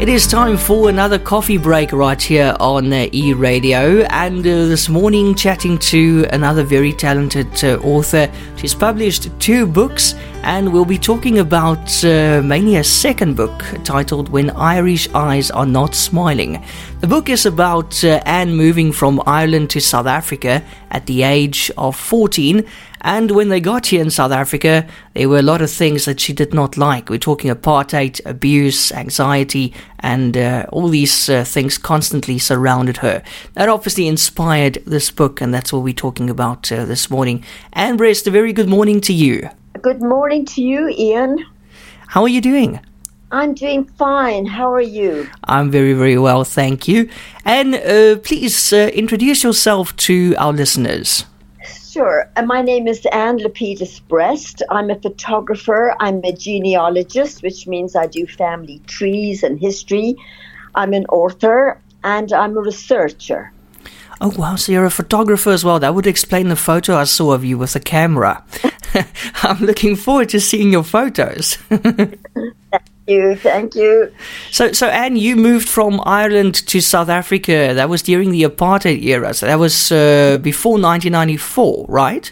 It is time for another coffee break right here on E-Radio, and this morning chatting to another very talented author. She's published 2 books, and we'll be talking about mainly a second book titled When Irish Eyes Are Not Smiling. The book is about Anne moving from Ireland to South Africa at the age of 14. And when they got here in South Africa, there were a lot of things that she did not like. We're talking apartheid, abuse, anxiety, and all these things constantly surrounded her. That obviously inspired this book, and that's what we're talking about this morning. Anne Brest, a very good morning to you. Good morning to you, Ian. How are you doing? I'm doing fine. How are you? I'm very, very well, thank you. And please introduce yourself to our listeners. Sure. My name is Anne Lapidus Brest. I'm a photographer. I'm a genealogist, which means I do family trees and history. I'm an author, and I'm a researcher. Oh, wow. So you're a photographer as well. That would explain the photo I saw of you with a camera. I'm looking forward to seeing your photos. Thank you. So Anne, you moved from Ireland to South Africa. That was during the apartheid era. So that was before 1994, right?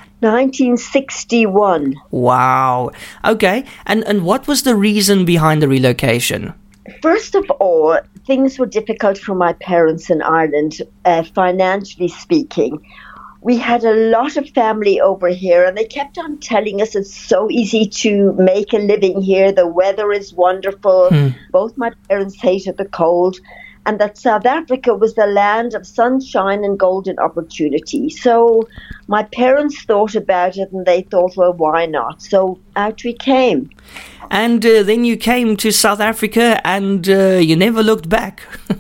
1961. Wow. Okay. And what was the reason behind the relocation? First of all, things were difficult for my parents in Ireland, financially speaking. We had a lot of family over here, and they kept on telling us it's so easy to make a living here. The weather is wonderful. Both my parents hated the cold, and that South Africa was the land of sunshine and golden opportunity. So my parents thought about it, and they thought, well, why not? So out we came. And then you came to South Africa, and you never looked back.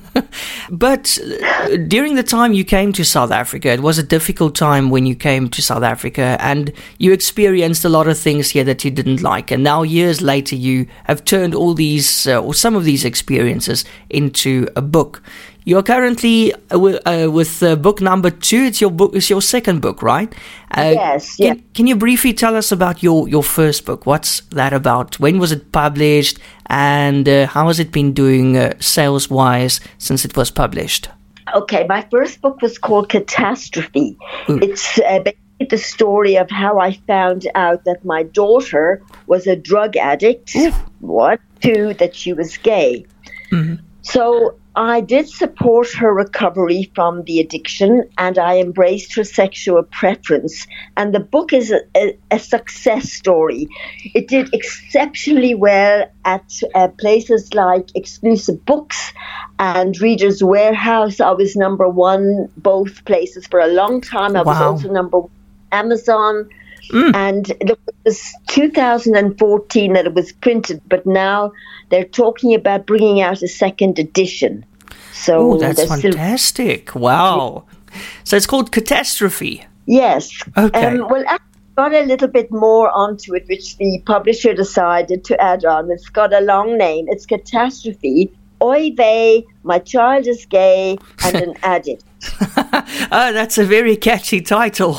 But during the time you came to South Africa, it was a difficult time when you came to South Africa, and you experienced a lot of things here that you didn't like. And now, years later, you have turned all these, or some of these experiences into a book. You're currently with book number 2. It's your second book, right? Yes. Can you briefly tell us about your first book? What's that about? When was it published? And how has it been doing sales-wise since it was published? Okay, my first book was called Catastrophe. It's basically the story of how I found out that my daughter was a drug addict. 2, that she was gay. Mm-hmm. So I did support her recovery from the addiction, and I embraced her sexual preference. And the book is a success story. It did exceptionally well at places like Exclusive Books and Reader's Warehouse. I was number 1 both places for a long time. I was also number 1 Amazon. And it was 2014 that it was printed, but now they're talking about bringing out a second edition. So that's fantastic. Wow. So it's called Catastrophe. Yes. Okay. Well, I got a little bit more onto it, which the publisher decided to add on. It's got a long name. It's Catastrophe. Oy vey, my child is gay and an addict. Oh, that's a very catchy title.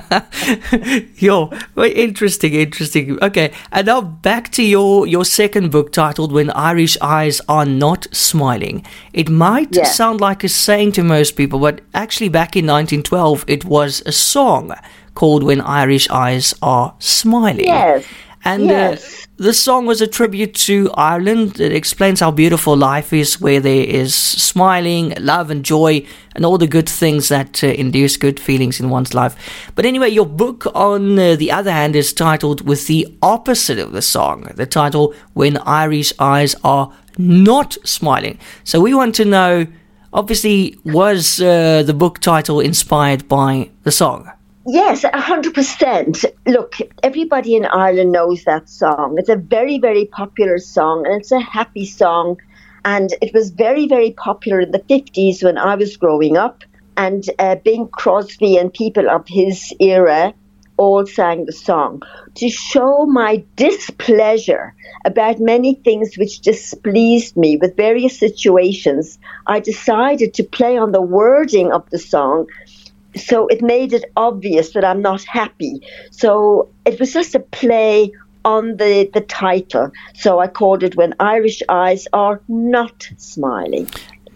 Interesting. Okay, and now back to your second book titled When Irish Eyes Are Not Smiling. It might sound like a saying to most people, but actually back in 1912, it was a song called When Irish Eyes Are Smiling. Yes. And the song was a tribute to Ireland. It explains how beautiful life is, where there is smiling, love and joy, and all the good things that induce good feelings in one's life. But anyway, your book, on the other hand, is titled with the opposite of the song. The title, When Irish Eyes Are Not Smiling. So we want to know, obviously, was the book title inspired by the song? Yes, 100%. Look, everybody in Ireland knows that song. It's a very, very popular song, and it's a happy song. And it was very, very popular in the 50s when I was growing up. And Bing Crosby and people of his era all sang the song to show my displeasure about many things which displeased me with various situations. I decided to play on the wording of the song, so it made it obvious that I'm not happy. So it was just a play on the title. So I called it When Irish Eyes Are Not Smiling.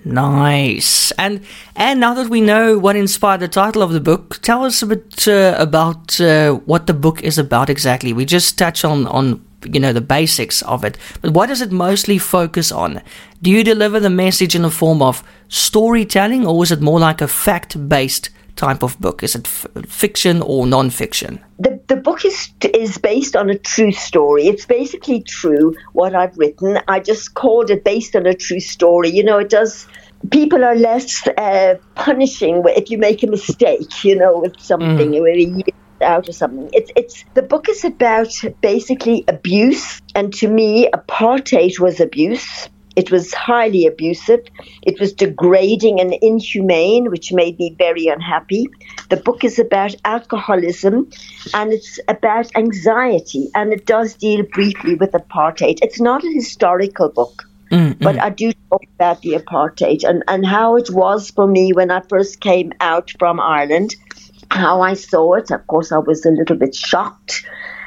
Nice. And now that we know what inspired the title of the book, tell us a bit about what the book is about exactly. We just touch on the basics of it, but what does it mostly focus on? Do you deliver the message in the form of storytelling, or is it more like a fact-based type of book? Is it fiction or non-fiction? The book is based on a true story. It's basically true, what I've written. I just called it based on a true story. It does. People are less punishing if you make a mistake, with something, where a year out or something. It's the book is about basically abuse, and to me, apartheid was abuse. It was highly abusive. It was degrading and inhumane, which made me very unhappy. The book is about alcoholism, and it's about anxiety, and it does deal briefly with apartheid. It's not a historical book, but I do talk about the apartheid and how it was for me when I first came out from Ireland, how I saw it. Of course, I was a little bit shocked.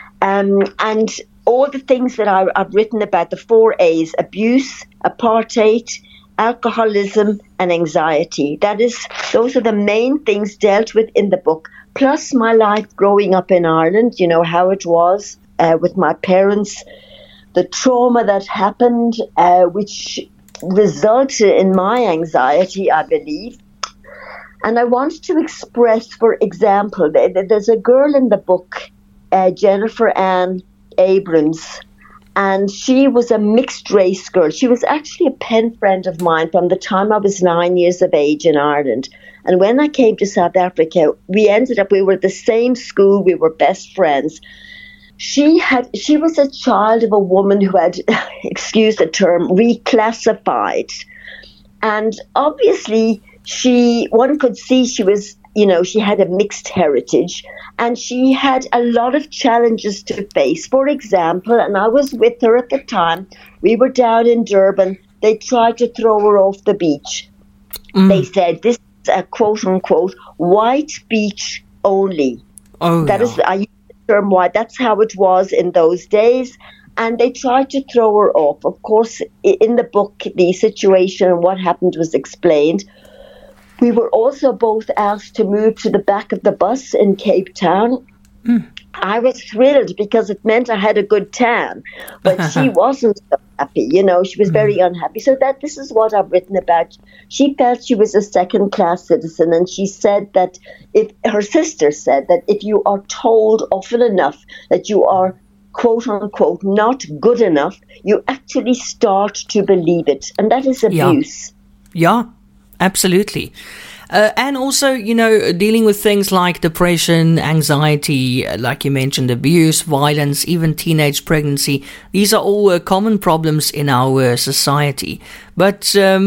And all the things that I've written about, the 4 A's: abuse, apartheid, alcoholism, and anxiety. Those are the main things dealt with in the book. Plus my life growing up in Ireland, how it was with my parents, the trauma that happened, which resulted in my anxiety, I believe. And I want to express, for example, there's a girl in the book, Jennifer Ann Abrams, and she was a mixed race girl. She was actually a pen friend of mine from the time I was 9 years of age in Ireland. And when I came to South Africa, we were at the same school, we were best friends. She was a child of a woman who had, excuse the term, reclassified. And obviously, one could see she was, she had a mixed heritage, and she had a lot of challenges to face. For example, and I was with her at the time, we were down in Durban, they tried to throw her off the beach. They said, this is a quote-unquote white beach only. I use the term white, that's how it was in those days. And they tried to throw her off. Of course, in the book, the situation and what happened was explained. We were also both asked to move to the back of the bus in Cape Town. I was thrilled because it meant I had a good tan, but she wasn't so happy. She was very unhappy. So this is what I've written about. She felt she was a second-class citizen, and she said that her sister said that if you are told often enough that you are, quote-unquote, not good enough, you actually start to believe it, and that is abuse. Yeah. Absolutely. And also, dealing with things like depression, anxiety, like you mentioned, abuse, violence, even teenage pregnancy. These are all common problems in our society. But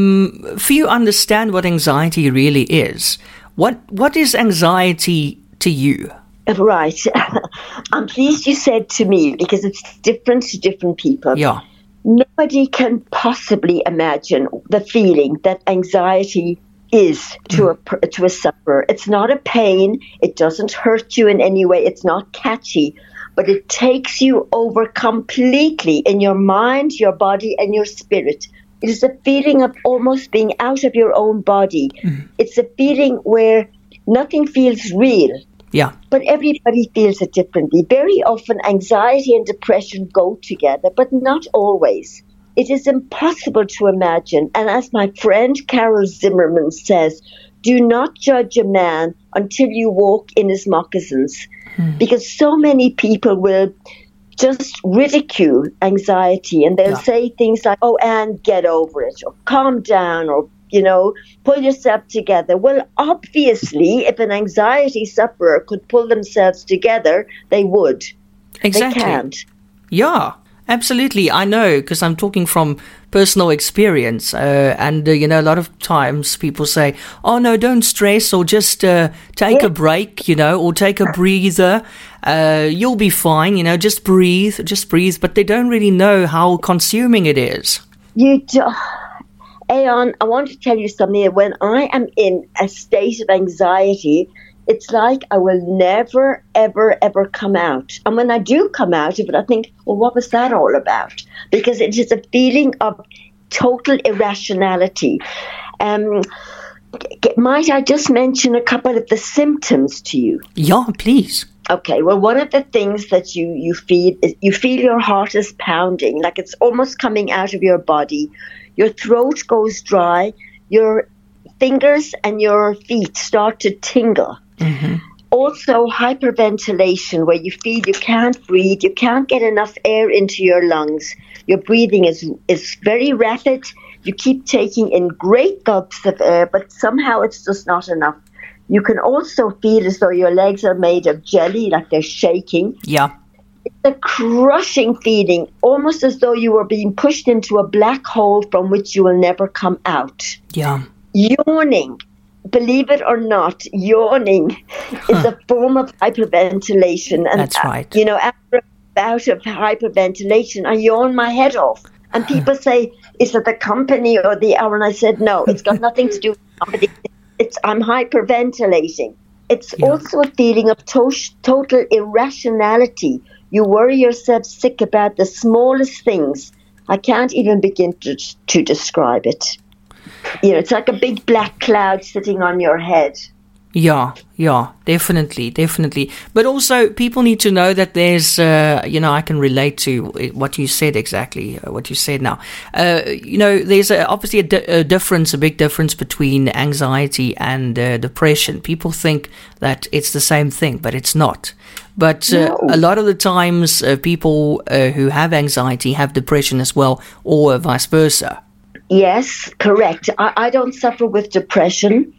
few understand what anxiety really is. What is anxiety to you? Right. I'm pleased you said to me, because it's different to different people. Yeah. Nobody can possibly imagine the feeling that anxiety is to a sufferer. It's not a pain. It doesn't hurt you in any way. It's not catchy, but it takes you over completely in your mind, your body, and your spirit. It is a feeling of almost being out of your own body. It's a feeling where nothing feels real. Yeah. But everybody feels it differently. Very often anxiety and depression go together, but not always. It is impossible to imagine. And as my friend Carol Zimmerman says, do not judge a man until you walk in his moccasins. Because so many people will just ridicule anxiety, and they'll say things like, oh, Anne, get over it, or calm down, or pull yourself together. Well, obviously, if an anxiety sufferer could pull themselves together, they would. Exactly. They can't. Yeah, absolutely. I know, because I'm talking from personal experience. And a lot of times people say, oh, no, don't stress, or just take a break, or take a breather. You'll be fine, just breathe. But they don't really know how consuming it is. Aon, I want to tell you something. When I am in a state of anxiety, it's like I will never, ever, ever come out. And when I do come out of it, I think, well, what was that all about? Because it is a feeling of total irrationality. Might I just mention a couple of the symptoms to you? Yeah, please. Okay, well, one of the things that you feel is you feel your heart is pounding, like it's almost coming out of your body. Your throat goes dry. Your fingers and your feet start to tingle. Mm-hmm. Also, hyperventilation, where you feel you can't breathe, you can't get enough air into your lungs. Your breathing is very rapid. You keep taking in great gulps of air, but somehow it's just not enough. You can also feel as though your legs are made of jelly, like they're shaking. Yeah. It's a crushing feeling, almost as though you were being pushed into a black hole from which you will never come out. Yeah. Yawning. Believe it or not, yawning is a form of hyperventilation. And, that's right. After a bout of hyperventilation, I yawn my head off. And people say, is it the company or the hour? And I said, no, it's got nothing to do with the company. I'm hyperventilating. It's also a feeling of total irrationality. You worry yourself sick about the smallest things. I can't even begin to describe it. It's like a big black cloud sitting on your head. Yeah, definitely. But also, people need to know that there's, I can relate to what you said exactly, what you said now. There's obviously a big difference between anxiety and depression. People think that it's the same thing, but it's not. But a lot of the times, people who have anxiety have depression as well, or vice versa. Yes, correct. I don't suffer with depression.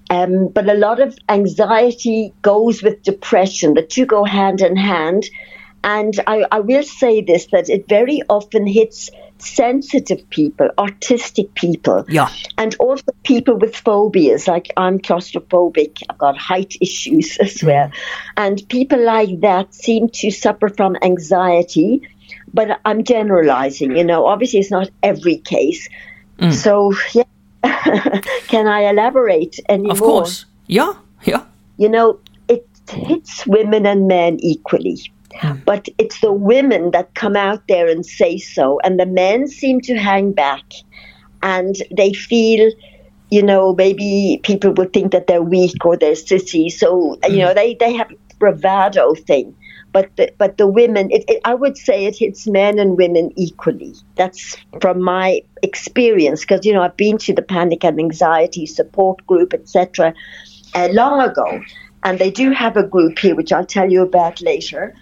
But a lot of anxiety goes with depression. The two go hand in hand. And I will say this, that it very often hits sensitive people, artistic people. Yeah. And also people with phobias, like I'm claustrophobic. I've got height issues as well. And people like that seem to suffer from anxiety. But I'm generalizing, obviously it's not every case. So, yeah. Can I elaborate any more? Of course. Yeah. It hits women and men equally. But it's the women that come out there and say so. And the men seem to hang back. And they feel, maybe people would think that they're weak or they're sissies. So, they have a bravado thing. But the women, I would say it hits men and women equally. That's from my experience, because, I've been to the panic and anxiety support group, etc., long ago. And they do have a group here, which I'll tell you about later.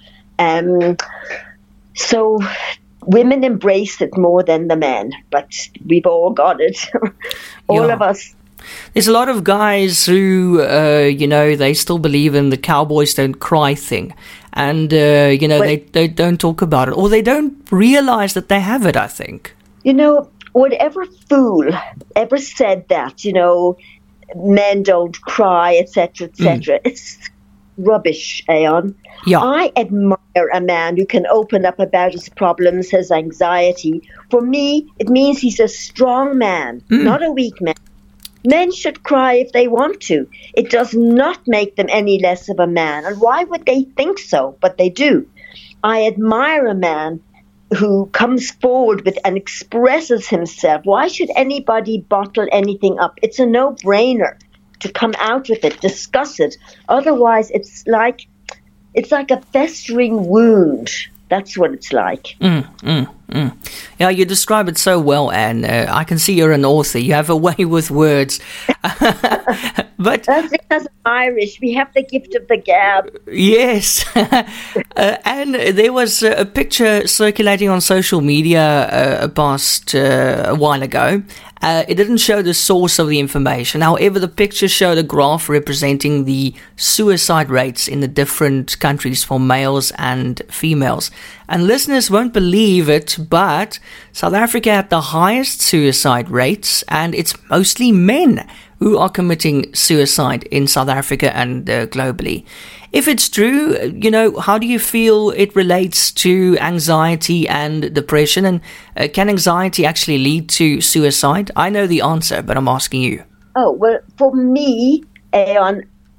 So women embrace it more than the men, but we've all got it. All of us. There's a lot of guys who, they still believe in the cowboys don't cry thing. And, they don't talk about it. Or they don't realize that they have it, I think. Whatever fool ever said that, men don't cry, etc., etc., it's rubbish, Aon. Yeah. I admire a man who can open up about his problems, his anxiety. For me, it means he's a strong man, not a weak man. Men should cry if they want to. It does not make them any less of a man. And why would they think so? But they do. I admire a man who comes forward with and expresses himself. Why should anybody bottle anything up? It's a no-brainer to come out with it, discuss it. Otherwise, it's like a festering wound. That's what it's like. Yeah, you describe it so well, Anne. I can see you're an author. You have a way with words. But that's because I'm Irish. We have the gift of the gab. Yes. And there was a picture circulating on social media a while ago. It didn't show the source of the information. However, the picture showed a graph representing the suicide rates in the different countries for males and females. And listeners won't believe it, but South Africa had the highest suicide rates, and it's mostly men who are committing suicide in South Africa and globally. If it's true, how do you feel it relates to anxiety and depression? And can anxiety actually lead to suicide? I know the answer, but I'm asking you. Oh, well, for me, Aon,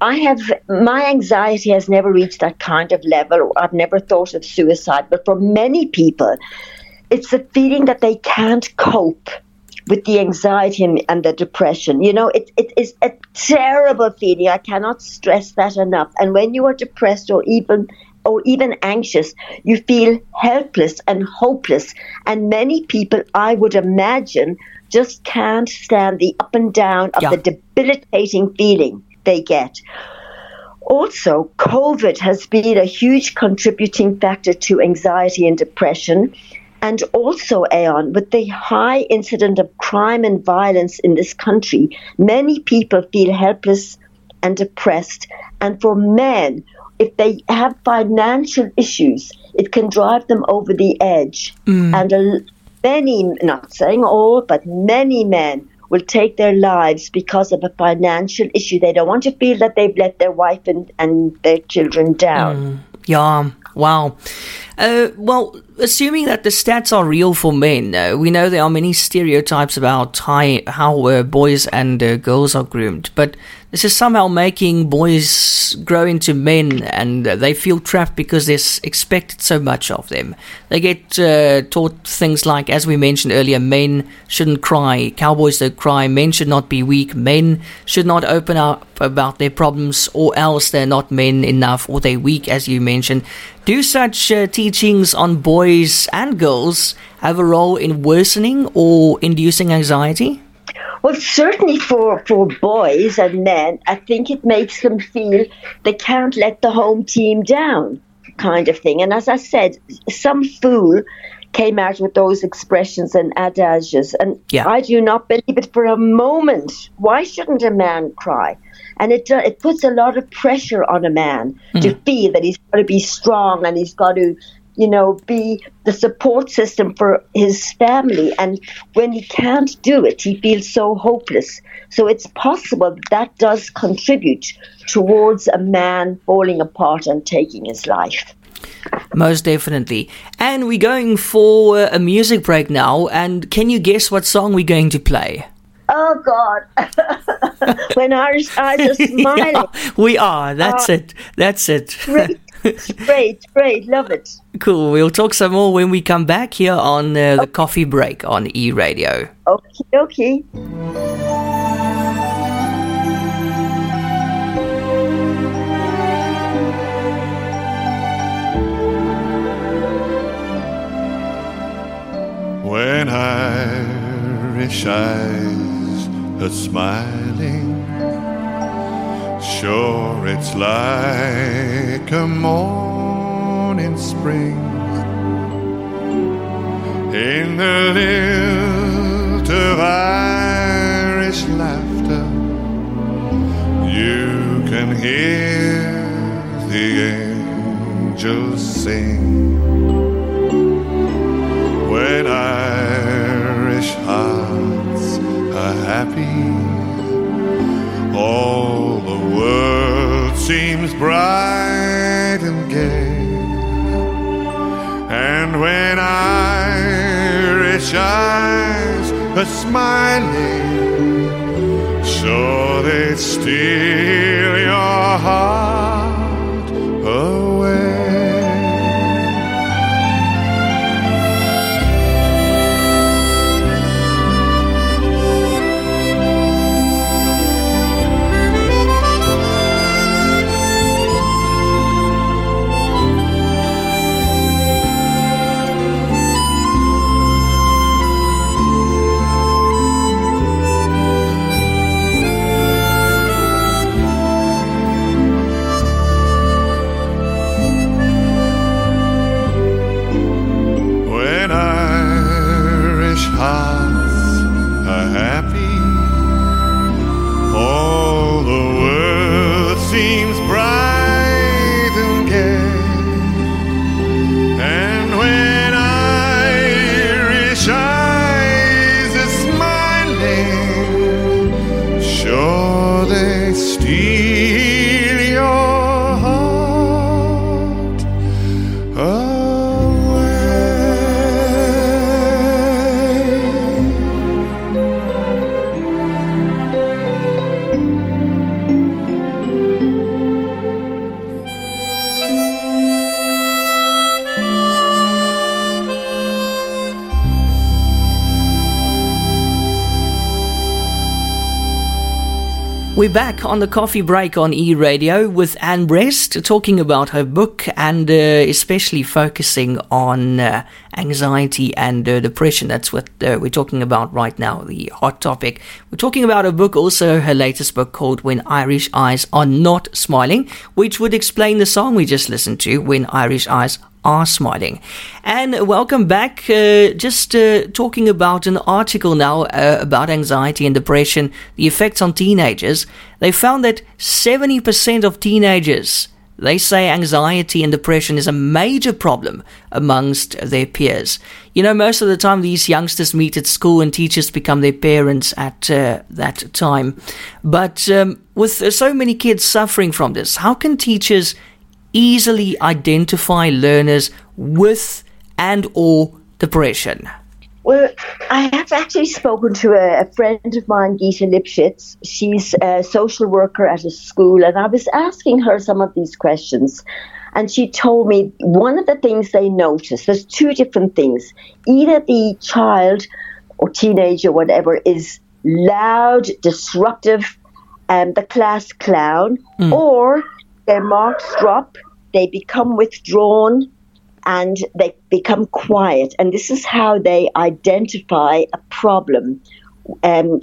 my anxiety has never reached that kind of level. I've never thought of suicide, but for many people, it's the feeling that they can't cope with the anxiety and the depression. You know, it is a terrible feeling. I cannot stress that enough. And when you are depressed or even anxious, you feel helpless and hopeless. And many people, I would imagine, just can't stand the up and down of the debilitating feeling they get. Also, COVID has been a huge contributing factor to anxiety and depression. And also, Aon, with the high incidence of crime and violence in this country, many people feel helpless and depressed. And for men, if they have financial issues, it can drive them over the edge. And many, not saying all, but many men will take their lives because of a financial issue. They don't want to feel that they've let their wife and their children down. Yeah, wow. Well, assuming that the stats are real for men, we know there are many stereotypes about how boys and girls are groomed, but this is somehow making boys grow into men, and they feel trapped because there's expected so much of them. They get taught things like, as we mentioned earlier, men shouldn't cry, cowboys don't cry, men should not be weak, men should not open up about their problems, or else they're not men enough, or they're weak, as you mentioned. Do such teachings on boys and girls have a role in worsening or inducing anxiety? Well, certainly for boys and men, I think it makes them feel they can't let the home team down, kind of thing. And as I said, some fool came out with those expressions and adages, and I do not believe it for a moment. Why shouldn't a man cry? And it puts a lot of pressure on a man to feel that he's got to be strong and he's got to, be the support system for his family. And when he can't do it, he feels so hopeless. So it's possible that does contribute towards a man falling apart and taking his life. Most definitely. And we're going for a music break now. And can you guess what song we're going to play? Oh, God. When Irish eyes are smiling. Yeah, we are. That's it. That's it. Great. Love it. Cool. We'll talk some more when we come back here on the Coffee Break on E-Radio. Okay. When Irish eyes are smiling, sure it's like a morning spring in the lilt of Irish laughter. You can hear the angels sing. When Irish hearts are happy, all the world seems bright and gay. And when Irish eyes are smiling, sure they steal your heart away. We're back on the coffee break on E-Radio with Anne Brest talking about her book and especially focusing on anxiety and depression. That's what we're talking about right now, the hot topic. We're talking about her book, also her latest book called When Irish Eyes Are Not Smiling, which would explain the song we just listened to, When Irish Eyes Are Smiling. And welcome back. Talking about an article now about anxiety and depression, the effects on teenagers. They found that 70% of teenagers, they say anxiety and depression is a major problem amongst their peers. You know, most of the time these youngsters meet at school and teachers become their parents at that time. But with so many kids suffering from this, how can teachers easily identify learners with and or depression? Well, I have actually spoken to a friend of mine, Gita Lipschitz. She's a social worker at a school, and I was asking her some of these questions. And she told me one of the things they notice, there's two different things. Either the child or teenager, whatever, is loud, disruptive, the class clown, or their marks drop, they become withdrawn, and they become quiet. And this is how they identify a problem in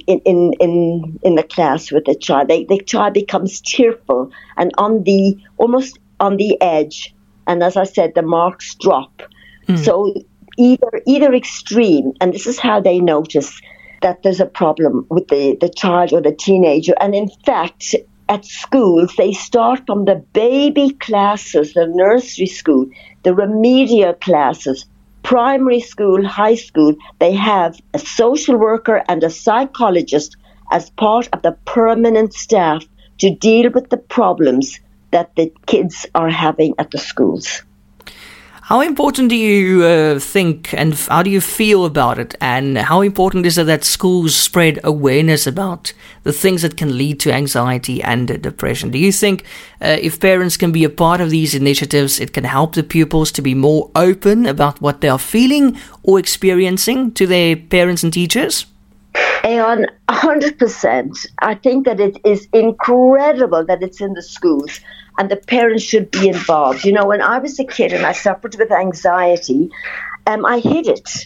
the class with the child. The child becomes tearful and almost on the edge. And as I said, the marks drop. So either extreme, and this is how they notice that there's a problem with the child or the teenager. And in fact, at schools, they start from the baby classes, the nursery school, the remedial classes, primary school, high school. They have a social worker and a psychologist as part of the permanent staff to deal with the problems that the kids are having at the schools. How important do you think, and how do you feel about it? And how important is it that schools spread awareness about the things that can lead to anxiety and depression? Do you think if parents can be a part of these initiatives, it can help the pupils to be more open about what they are feeling or experiencing to their parents and teachers? And 100%. I think that it is incredible that it's in the schools and the parents should be involved. You know, when I was a kid and I suffered with anxiety, I hid it.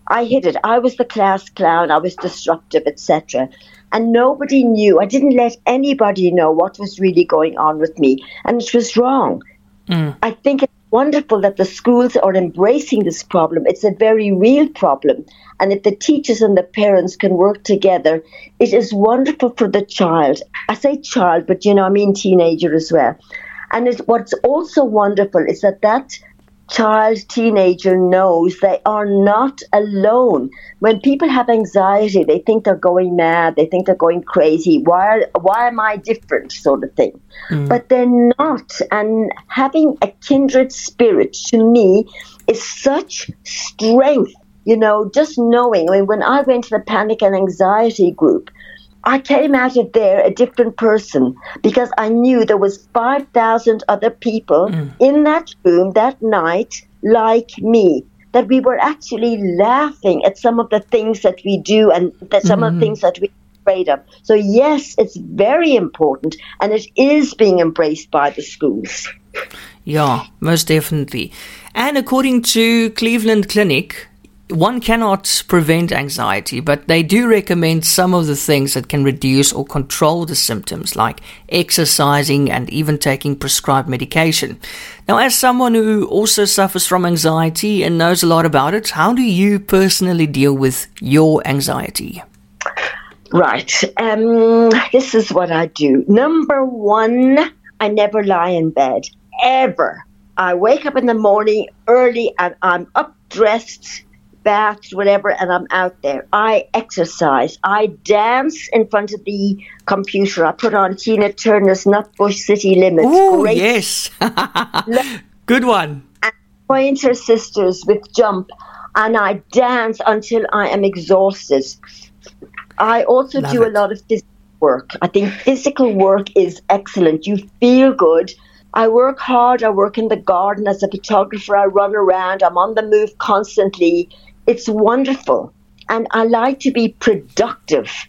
I was the class clown. I was disruptive, etc. And nobody knew. I didn't let anybody know what was really going on with me. And it was wrong. I think it's wonderful that the schools are embracing this problem. It's a very real problem. And if the teachers and the parents can work together, it is wonderful for the child. I say child, but I mean teenager as well. And what's also wonderful is that child, teenager knows they are not alone. When people have anxiety, they think they're going mad, they think they're going crazy. Why am I different, sort of thing? But they're not. And having a kindred spirit, to me, is such strength. Just knowing. When I went to the panic and anxiety group, I came out of there a different person because I knew there was 5,000 other people in that room that night like me, that we were actually laughing at some of the things that we do and some of the things that we're afraid of. So yes, it's very important and it is being embraced by the schools. Yeah, most definitely. And according to Cleveland Clinic, one cannot prevent anxiety, but they do recommend some of the things that can reduce or control the symptoms, like exercising and even taking prescribed medication. Now, as someone who also suffers from anxiety and knows a lot about it, how do you personally deal with your anxiety? Right. This is what I do. Number one, I never lie in bed, ever. I wake up in the morning early and I'm up, dressed, bathed, whatever, and I'm out there. I exercise. I dance in front of the computer. I put on Tina Turner's Nutbush City Limits. Oh, yes. Good one. And Pointer Sisters with Jump. And I dance until I am exhausted. I also do a lot of physical work. I think physical work is excellent. You feel good. I work hard. I work in the garden as a photographer. I run around. I'm on the move constantly. It's wonderful. And I like to be productive.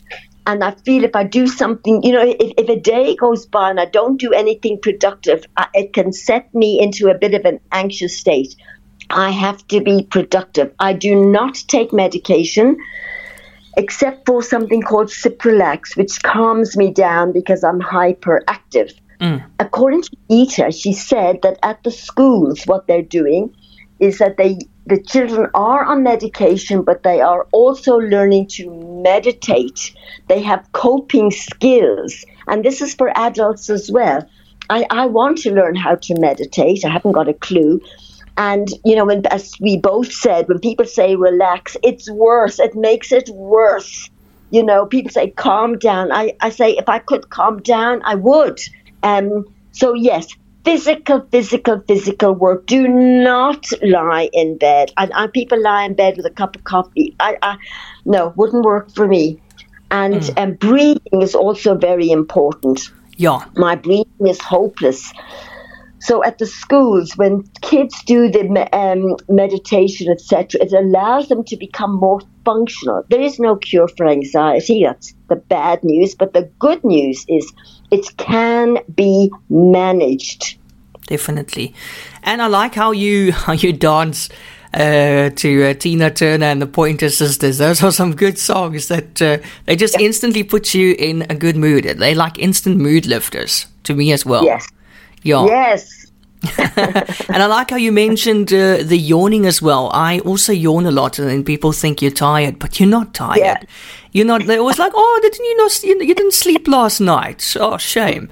And I feel if I do something, if a day goes by and I don't do anything productive, it can set me into a bit of an anxious state. I have to be productive. I do not take medication except for something called Cipralex, which calms me down because I'm hyperactive. According to Gita, she said that at the schools, what they're doing is that the children are on medication, but they are also learning to meditate. They have coping skills. And this is for adults as well. I want to learn how to meditate. I haven't got a clue. And, as we both said, when people say relax, it's worse. It makes it worse. People say calm down. I say if I could calm down, I would. So, yes, physical work. Do not lie in bed. And people lie in bed with a cup of coffee. No, wouldn't work for me. And breathing is also very important. Yeah. My breathing is hopeless. So at the schools, when kids do the meditation, etc., it allows them to become more functional. There is no cure for anxiety. That's the bad news. But the good news is it can be managed. Definitely. And I like how you dance to Tina Turner and the Pointer Sisters. Those are some good songs that they just instantly put you in a good mood. They like instant mood lifters to me as well. Yes. Yeah. Yes. And I like how you mentioned the yawning as well. I also yawn a lot, and then people think you're tired, but you're not tired. Yeah. You're not. They're always like, "Oh, you didn't sleep last night? Oh, shame."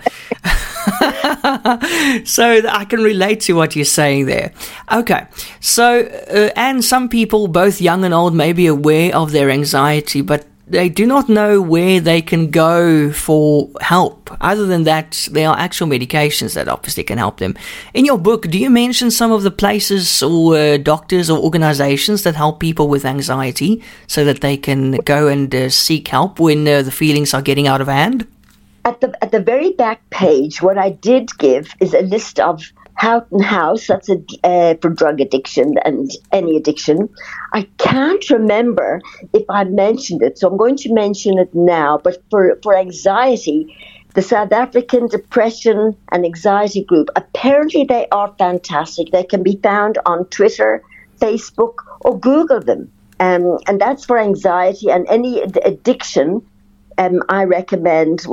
So I can relate to what you're saying there. Okay, so and some people, both young and old, may be aware of their anxiety, but they do not know where they can go for help. Other than that, there are actual medications that obviously can help them. In your book, do you mention some of the places or doctors or organizations that help people with anxiety so that they can go and seek help when the feelings are getting out of hand? At the very back page, what I did give is a list of Houghton House, that's for drug addiction and any addiction. I can't remember if I mentioned it, so I'm going to mention it now. But for anxiety, the South African Depression and Anxiety Group, apparently they are fantastic. They can be found on Twitter, Facebook, or Google them. And that's for anxiety and any addiction. I recommend,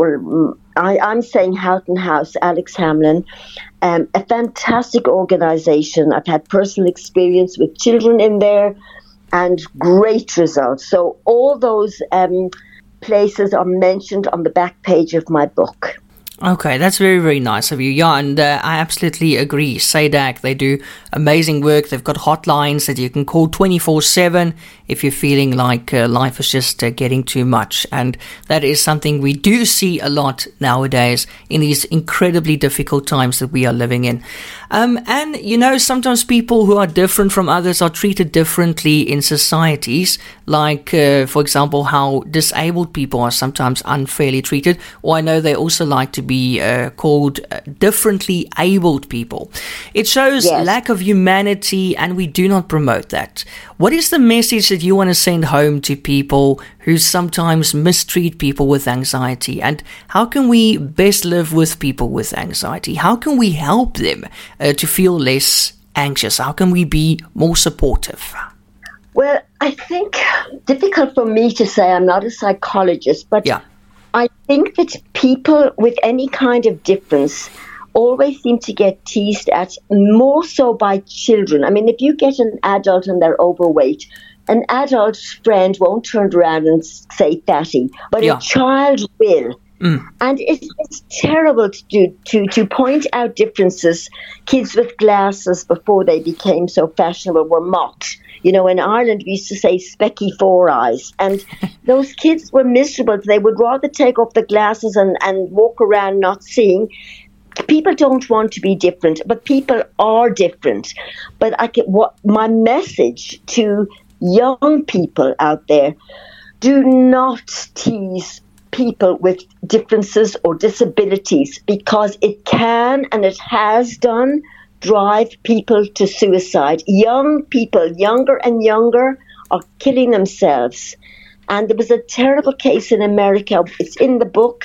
I'm saying Houghton House, Alex Hamlin, a fantastic organization. I've had personal experience with children in there and great results. So all those places are mentioned on the back page of my book. Okay, that's very, very nice of you. Yeah, and I absolutely agree. SADAG, they do amazing work. They've got hotlines that you can call 24/7 if you're feeling like life is just getting too much. And that is something we do see a lot nowadays in these incredibly difficult times that we are living in. And, sometimes people who are different from others are treated differently in societies. Like, for example, how disabled people are sometimes unfairly treated. Or I know they also like to be called differently abled people. It shows lack of humanity, and we do not promote that. What is the message that you want to send home to people who sometimes mistreat people with anxiety? And how can we best live with people with anxiety? How can we help them to feel less anxious? How can we be more supportive? Well, I think difficult for me to say. I'm not a psychologist, but I think that people with any kind of difference always seem to get teased at, more so by children. I mean, if you get an adult and they're overweight, an adult friend won't turn around and say fatty, but a child will. And it's terrible to point out differences. Kids with glasses before they became so fashionable were mocked. In Ireland, we used to say specky four eyes. And those kids were miserable. They would rather take off the glasses and walk around not seeing. People don't want to be different, but people are different. But my message to young people out there, do not tease people with differences or disabilities, because it can, and it has done, drive people to suicide. Young people, younger and younger, are killing themselves. And there was a terrible case in America. It's in the book.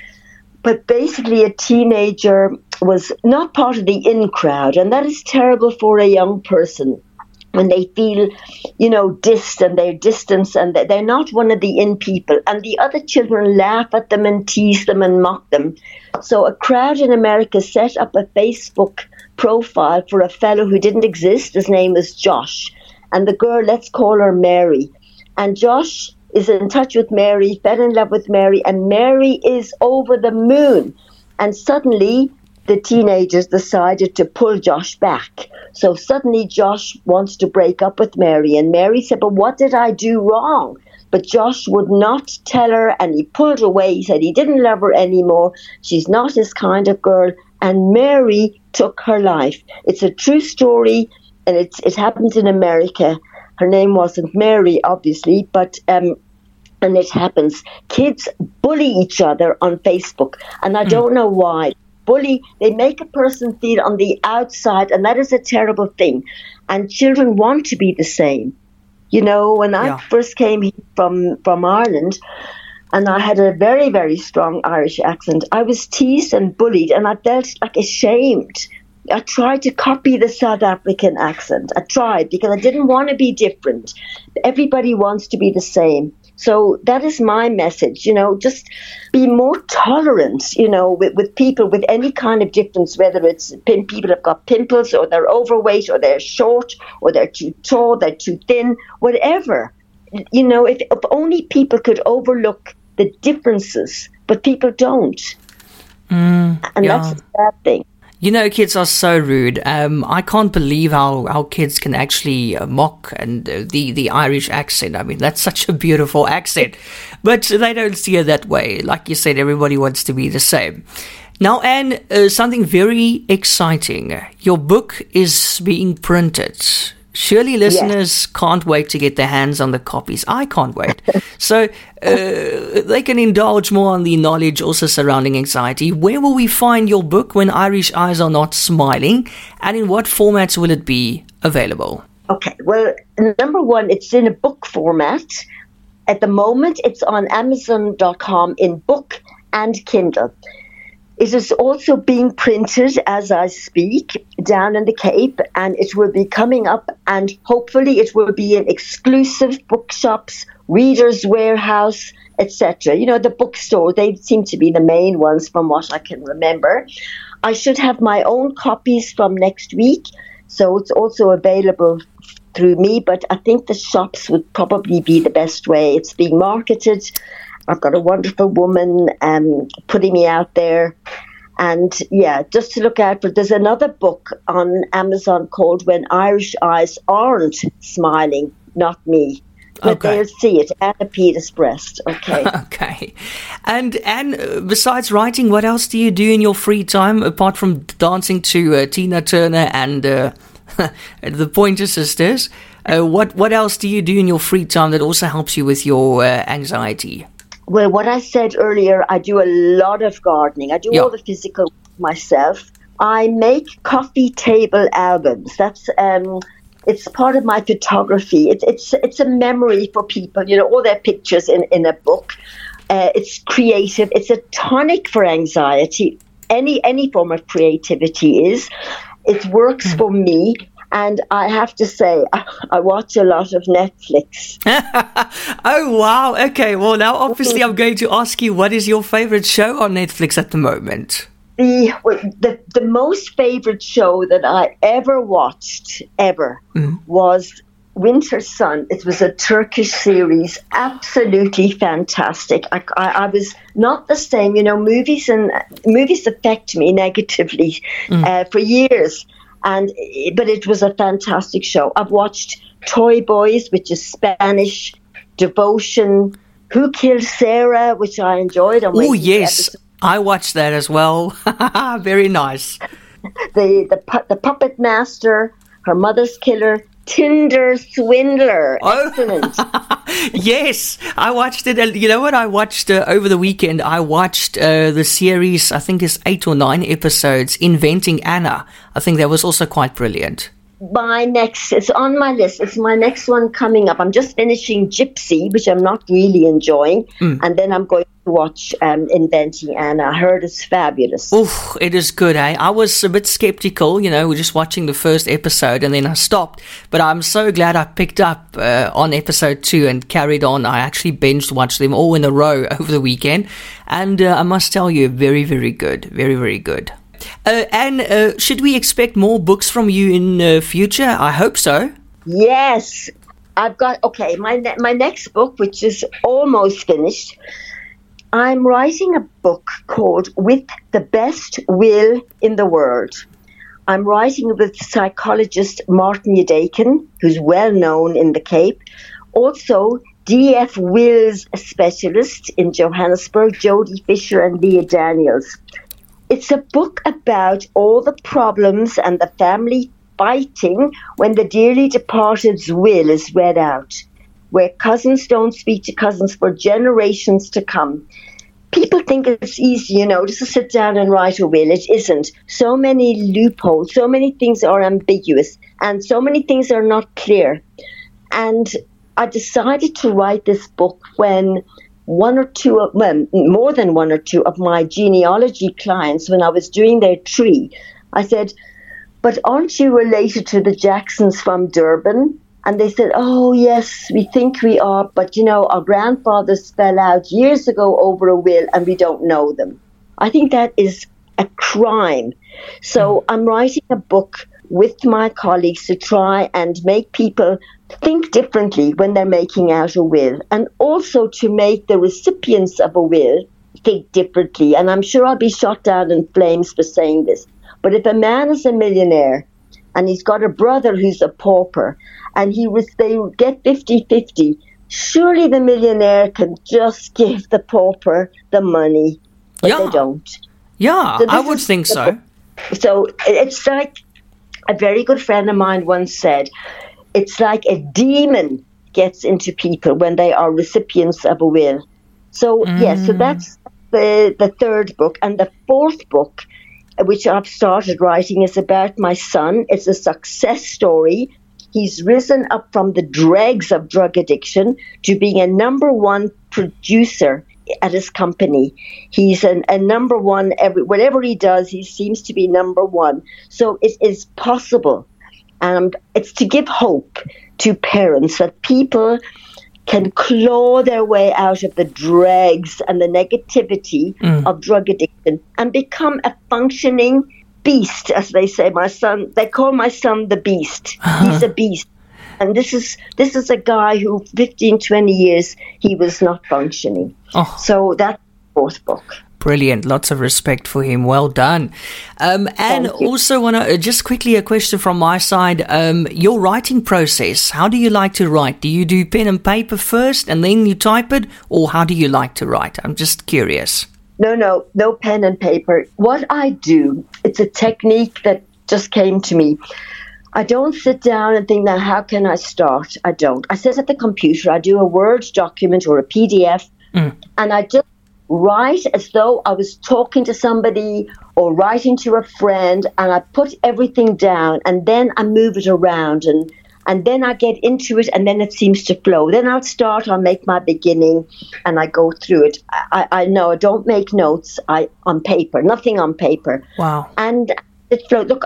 But basically, a teenager was not part of the in crowd. And that is terrible for a young person when they feel, distant, they're distant, and they're not one of the in people. And the other children laugh at them and tease them and mock them. So a crowd in America set up a Facebook profile for a fellow who didn't exist. His name was Josh. And the girl, let's call her Mary. And Josh is in touch with Mary, fell in love with Mary, and Mary is over the moon. And suddenly, the teenagers decided to pull Josh back. So suddenly Josh wants to break up with Mary. And Mary said, but what did I do wrong? But Josh would not tell her, and he pulled away. He said he didn't love her anymore. She's not his kind of girl. And Mary took her life. It's a true story, and it happened in America. Her name wasn't Mary, obviously, but and it happens. Kids bully each other on Facebook, and I don't know why. They make a person feel on the outside, and that is a terrible thing. And children want to be the same. When I first came here from Ireland, and I had a very, very strong Irish accent, I was teased and bullied, and I felt like ashamed. I tried to copy the South African accent. I tried because I didn't want to be different. Everybody wants to be the same. So that is my message, just be more tolerant, with people with any kind of difference, whether it's people have got pimples or they're overweight or they're short or they're too tall, they're too thin, whatever. If only people could overlook the differences, but people don't. And that's a bad thing. Kids are so rude. I can't believe how kids can actually mock and the Irish accent. I mean, that's such a beautiful accent. But they don't see it that way. Like you said, everybody wants to be the same. Now, Anne, something very exciting. Your book is being printed. Surely listeners can't wait to get their hands on the copies. I can't wait. So they can indulge more on the knowledge also surrounding anxiety. Where will we find your book when Irish Eyes Are Not Smiling? And in what formats will it be available? Okay, well, number one, it's in a book format. At the moment, it's on Amazon.com in book and Kindle. It is also being printed as I speak down in the Cape, and it will be coming up, and hopefully it will be in exclusive bookshops, Reader's Warehouse, etc. The bookstore, they seem to be the main ones from what I can remember. I should have my own copies from next week, so it's also available through me, but I think the shops would probably be the best way. It's being marketed. I've got a wonderful woman putting me out there. And just to look out for, there's another book on Amazon called When Irish Eyes Aren't Smiling, Not Me. But they'll see it, Anna Peters Breast. Okay. Okay. And besides writing, what else do you do in your free time, apart from dancing to Tina Turner and the Pointer Sisters? What else do you do in your free time that also helps you with your anxiety? Well, what I said earlier, I do a lot of gardening. I do all the physical work myself. I make coffee table albums. That's it's part of my photography. It's a memory for people. All their pictures in a book. It's creative. It's a tonic for anxiety. Any form of creativity is. It works for me. And I have to say, I watch a lot of Netflix. Oh, wow. Okay. Well, now, obviously, I'm going to ask you, what is your favorite show on Netflix at the moment? The most favorite show that I ever watched, was Winter Sun. It was a Turkish series, absolutely fantastic. I was not the same. Movies affect me negatively for years. But it was a fantastic show. I've watched Toy Boys, which is Spanish, Devotion, Who Killed Sarah, which I enjoyed. Oh, yes. I watched that as well. Very nice. The Puppet Master, Her Mother's Killer, Tinder Swindler. Excellent. Yes, I watched it. You know what I watched over the weekend? I watched the series, I think it's 8 or 9 episodes, Inventing Anna. I think that was also quite brilliant. it's on my list. It's my next one coming up. I'm just finishing Gypsy, which I'm not really enjoying. And then I'm going to watch Inventing Anna. I heard it's fabulous. Oof, it is good, eh? I was a bit skeptical, we're just watching the first episode and then I stopped. But I'm so glad I picked up on episode 2 and carried on. I actually binge watched them all in a row over the weekend. And I must tell you, very, very good. Very, very good. And should we expect more books from you in the future? I hope so. Yes. I've got, my next book, which is almost finished, I'm writing a book called With the Best Will in the World. I'm writing with psychologist Martin Yudaikin, who's well known in the Cape. Also, D.F. Wills specialist in Johannesburg, Jodie Fisher and Leah Daniels. It's a book about all the problems and the family fighting when the dearly departed's will is read out, where cousins don't speak to cousins for generations to come. People think it's easy, just to sit down and write a will. It isn't. So many loopholes, so many things are ambiguous, and so many things are not clear. And I decided to write this book when more than one or two of my genealogy clients, when I was doing their tree, I said, but aren't you related to the Jacksons from Durban? And they said, oh, yes, we think we are. But, our grandfathers fell out years ago over a will and we don't know them. I think that is a crime. So I'm writing a book with my colleagues to try and make people think differently when they're making out a will, and also to make the recipients of a will think differently. And I'm sure I'll be shot down in flames for saying this. But if a man is a millionaire and he's got a brother who's a pauper and they get 50-50, surely the millionaire can just give the pauper the money, but they don't. Yeah, so I would think so. So it's like a very good friend of mine once said, it's like a demon gets into people when they are recipients of a will. So, yes, so that's the third book. And the fourth book, which I've started writing, is about my son. It's a success story. He's risen up from the dregs of drug addiction to being a number one producer at his company. He's a number one. Whatever he does, he seems to be number one. So it is possible. And it's to give hope to parents that people can claw their way out of the dregs and the negativity of drug addiction and become a functioning beast, as they say. They call my son the beast. He's a beast. And this is a guy who 15, 20 years, he was not functioning. So that's the fourth book. Brilliant. Lots of respect for him. Well done. And also want to just quickly a question from my side. Your writing process, how do you like to write? Do you do pen and paper first and then you type it? Or how do you like to write? I'm just curious. No pen and paper. What I do, it's a technique that just came to me. I don't sit down and think, now, how can I start? I don't. I sit at the computer. I do a Word document or a PDF, and I just write as though I was talking to somebody or writing to a friend, and I put everything down, and then I move it around, and then I get into it, and then it seems to flow. Then I'll make my beginning, and I go through it. I know I don't make notes on paper, nothing on paper. Wow. And it flows. Look,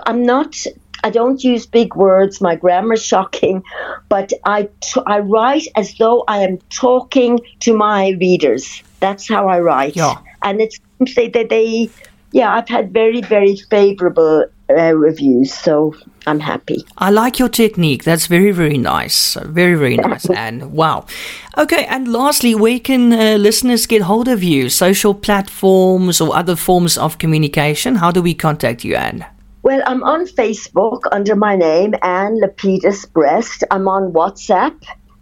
I don't use big words. My grammar's shocking, but I write as though I am talking to my readers. That's how I write. Yeah. And it's that I've had very, very favorable reviews, so I'm happy. I like your technique. That's very, very nice. Very, very nice. And wow. Okay, and lastly, where can listeners get hold of you? Social platforms or other forms of communication? How do we contact you, Anne? Well, I'm on Facebook under my name, Anne Lapidus Brest. I'm on WhatsApp.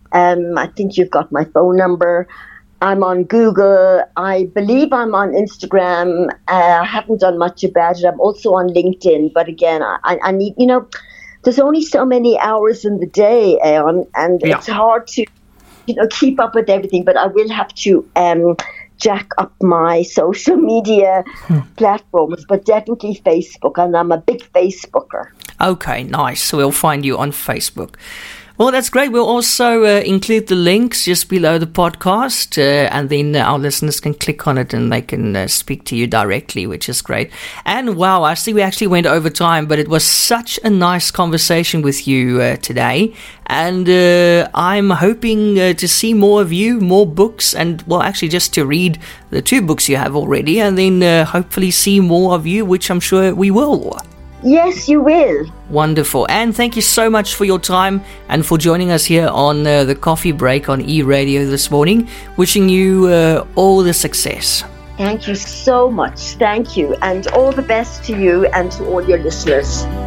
I think you've got my phone number. I'm on Google. I believe I'm on Instagram. I haven't done much about it. I'm also on LinkedIn. But again, I need, there's only so many hours in the day, Aeon, and it's hard to, keep up with everything. But I will have to jack up my social media platforms, but definitely Facebook, and I'm a big Facebooker. Okay, nice. So we'll find you on Facebook. Well, that's great. We'll also include the links just below the podcast, and then our listeners can click on it and they can speak to you directly, which is great. And wow, I see we actually went over time, but it was such a nice conversation with you today. And I'm hoping to see more of you, more books, and well, actually just to read the 2 books you have already, and then hopefully see more of you, which I'm sure we will. Yes, you will. Wonderful. And thank you so much for your time and for joining us here on the Coffee Break on E-Radio this morning. Wishing you all the success. Thank you so much. Thank you. And all the best to you and to all your listeners.